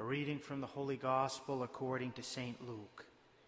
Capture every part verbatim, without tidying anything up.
A reading from the Holy Gospel according to Saint Luke.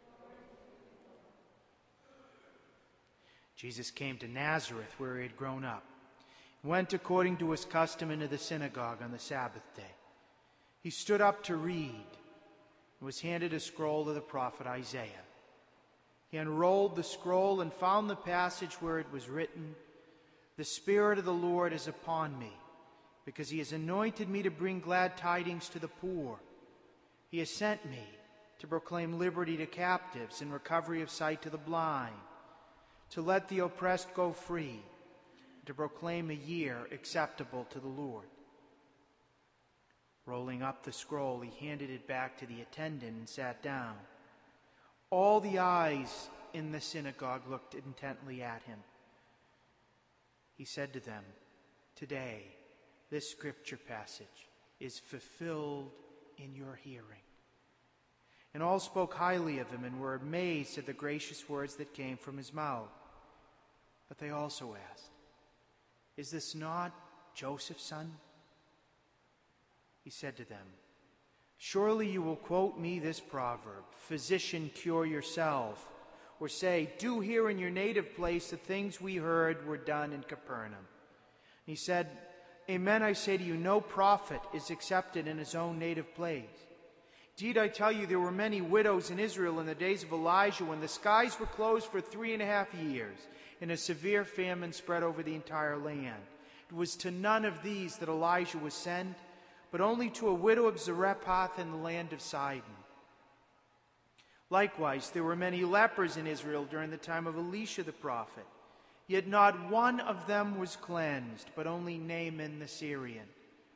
Jesus came to Nazareth, where he had grown up, and went according to his custom into the synagogue on the Sabbath day. He stood up to read, and was handed a scroll of the prophet Isaiah. He unrolled the scroll and found the passage where it was written, "The Spirit of the Lord is upon me, because he has anointed me to bring glad tidings to the poor. He has sent me to proclaim liberty to captives and recovery of sight to the blind, to let the oppressed go free, and to proclaim a year acceptable to the Lord." Rolling up the scroll, he handed it back to the attendant and sat down. All the eyes in the synagogue looked intently at him. He said to them, "Today, this scripture passage is fulfilled in your hearing." And all spoke highly of him and were amazed at the gracious words that came from his mouth. But they also asked, "Is this not Joseph's son?" He said to them, "Surely you will quote me this proverb, 'Physician, cure yourself,' or say, 'Do here in your native place the things we heard were done in Capernaum.'" And he said, "Amen, I say to you, no prophet is accepted in his own native place. Indeed, I tell you, there were many widows in Israel in the days of Elijah when the skies were closed for three and a half years, and a severe famine spread over the entire land. It was to none of these that Elijah was sent, but only to a widow of Zarephath in the land of Sidon. Likewise, there were many lepers in Israel during the time of Elisha the prophet. Yet not one of them was cleansed, but only Naaman the Syrian."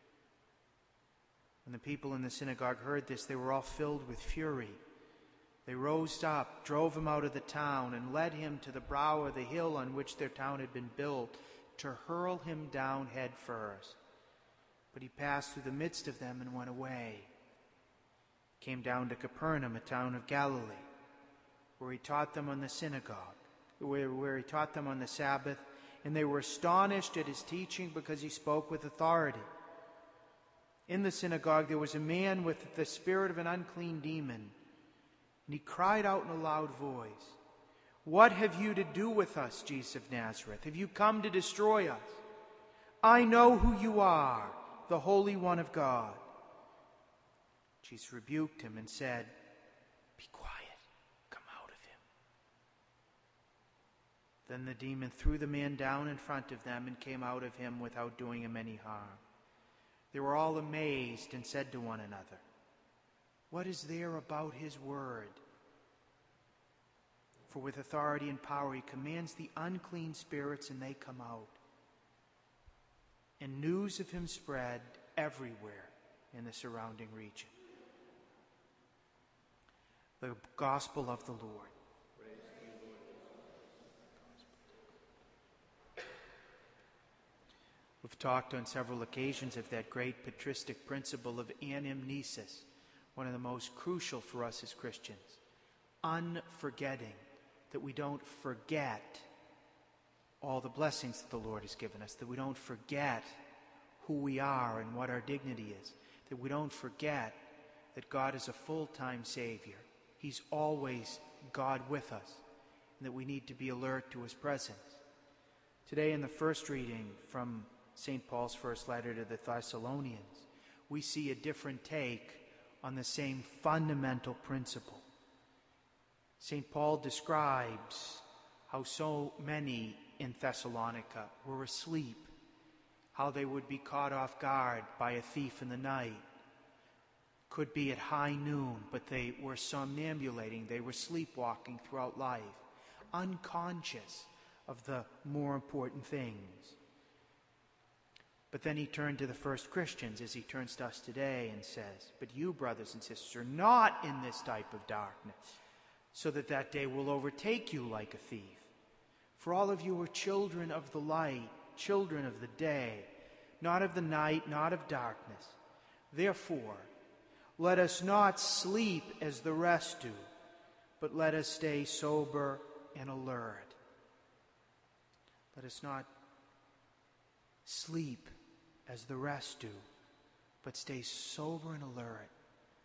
When the people in the synagogue heard this, they were all filled with fury. They rose up, drove him out of the town, and led him to the brow of the hill on which their town had been built, to hurl him down head first. But he passed through the midst of them and went away. He came down to Capernaum, a town of Galilee, where he taught them on the synagogue. Where, where he taught them on the Sabbath, and they were astonished at his teaching because he spoke with authority. In the synagogue there was a man with the spirit of an unclean demon, and he cried out in a loud voice, "What have you to do with us, Jesus of Nazareth? Have you come to destroy us? I know who you are, the Holy One of God." Jesus rebuked him and said, "Be quiet. Then the demon threw the man down in front of them and came out of him without doing him any harm. They were all amazed and said to one another, "What is there about his word?" For with authority and power he commands the unclean spirits, and they come out. And news of him spread everywhere in the surrounding region. The Gospel of the Lord. We've talked on several occasions of that great patristic principle of anamnesis, one of the most crucial for us as Christians. Unforgetting, that we don't forget all the blessings that the Lord has given us, that we don't forget who we are and what our dignity is, that we don't forget that God is a full-time Savior. He's always God with us, and that we need to be alert to his presence. Today in the first reading from Saint Paul's first letter to the Thessalonians, we see a different take on the same fundamental principle. Saint Paul describes how so many in Thessalonica were asleep, how they would be caught off guard by a thief in the night. Could be at high noon, but they were somnambulating, they were sleepwalking throughout life, unconscious of the more important things. But then he turned to the first Christians, as he turns to us today, and says, "But you, brothers and sisters, are not in this type of darkness, so that that day will overtake you like a thief. For all of you are children of the light, children of the day, not of the night, not of darkness. Therefore, let us not sleep as the rest do, but let us stay sober and alert." Let us not sleep as the rest do, but stay sober and alert,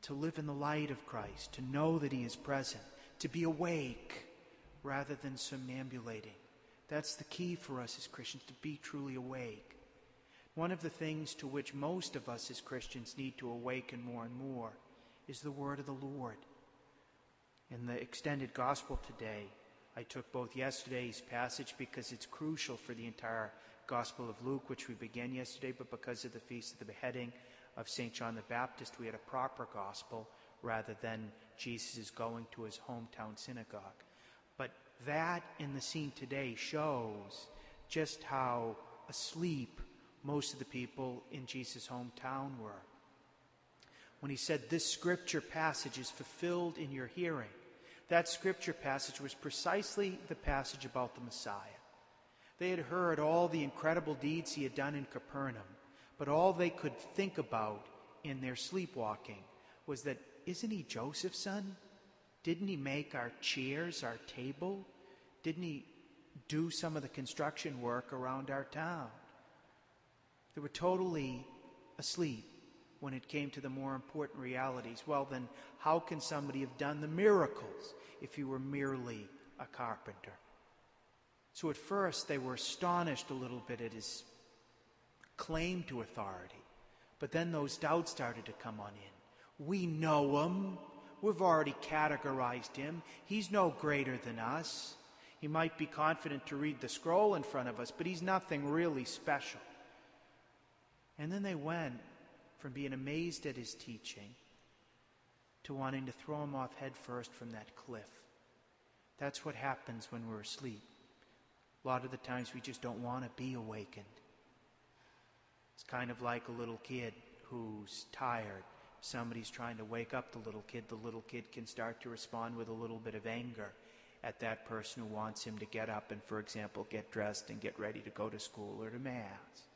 to live in the light of Christ, to know that he is present, to be awake rather than somnambulating. That's the key for us as Christians, to be truly awake. One of the things to which most of us as Christians need to awaken more and more is the word of the Lord. In the extended gospel today, I took both yesterday's passage because it's crucial for the entire Gospel of Luke, which we began yesterday, but because of the feast of the beheading of Saint John the Baptist, we had a proper gospel rather than Jesus is going to his hometown synagogue. But that in the scene today shows just how asleep most of the people in Jesus' hometown were. When he said, "This scripture passage is fulfilled in your hearing," that scripture passage was precisely the passage about the Messiah. They had heard all the incredible deeds he had done in Capernaum, but all they could think about in their sleepwalking was that, isn't he Joseph's son? Didn't he make our chairs, our table? Didn't he do some of the construction work around our town? They were totally asleep when it came to the more important realities. Well, then, how can somebody have done the miracles if he were merely a carpenter? So at first, they were astonished a little bit at his claim to authority. But then those doubts started to come on in. We know him. We've already categorized him. He's no greater than us. He might be confident to read the scroll in front of us, but he's nothing really special. And then they went from being amazed at his teaching to wanting to throw him off head first from that cliff. That's what happens when we're asleep. A lot of the times we just don't want to be awakened. It's kind of like a little kid who's tired. Somebody's trying to wake up the little kid. The little kid can start to respond with a little bit of anger at that person who wants him to get up and, for example, get dressed and get ready to go to school or to Mass.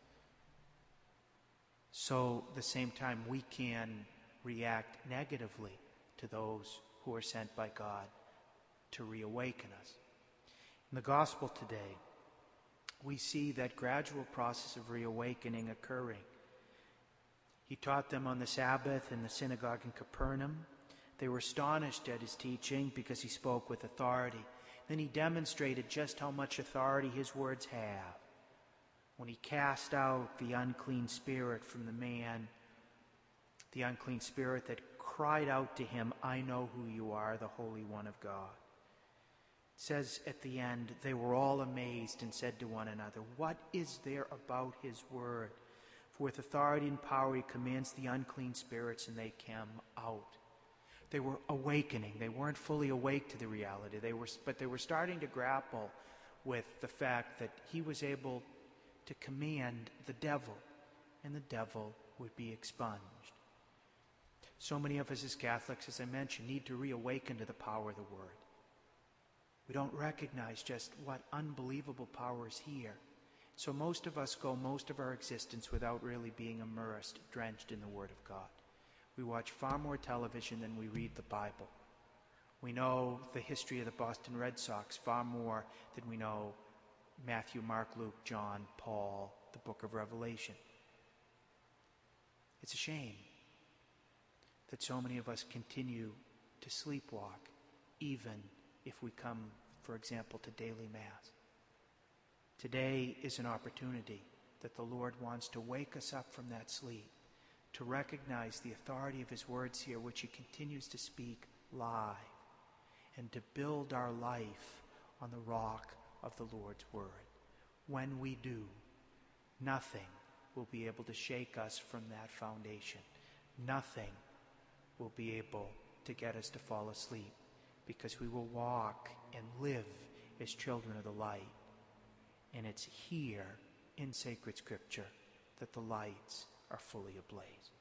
So at the same time, we can react negatively to those who are sent by God to reawaken us. In the gospel today, we see that gradual process of reawakening occurring. He taught them on the Sabbath in the synagogue in Capernaum. They were astonished at his teaching because he spoke with authority. Then he demonstrated just how much authority his words have. When he cast out the unclean spirit from the man, the unclean spirit that cried out to him, "I know who you are, the Holy One of God." It says at the end, they were all amazed and said to one another, "What is there about his word? For with authority and power he commands the unclean spirits, and they come out." They were awakening. They weren't fully awake to the reality. They were, but they were starting to grapple with the fact that he was able to command the devil, and the devil would be expunged. So many of us as Catholics, as I mentioned, need to reawaken to the power of the word. We don't recognize just what unbelievable power is here. So most of us go most of our existence without really being immersed, drenched in the Word of God. We watch far more television than we read the Bible. We know the history of the Boston Red Sox far more than we know Matthew, Mark, Luke, John, Paul, the book of Revelation. It's a shame that so many of us continue to sleepwalk, even if we come, for example, to daily Mass. Today is an opportunity that the Lord wants to wake us up from that sleep, to recognize the authority of his words here, which he continues to speak live, and to build our life on the rock of the Lord's word. When we do, nothing will be able to shake us from that foundation. Nothing will be able to get us to fall asleep, because we will walk and live as children of the light. And it's here in sacred scripture that the lights are fully ablaze.